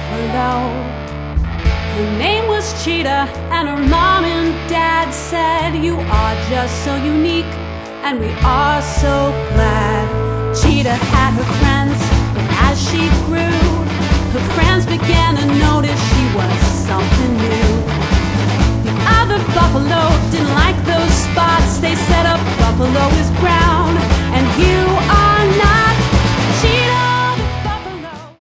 buffalo. Her name was Cheetah, and her mom and dad said, "You are just so unique, and we are so glad." Cheetah had her friends, but as she grew, her friends began to notice she was something new. The other buffalo didn't like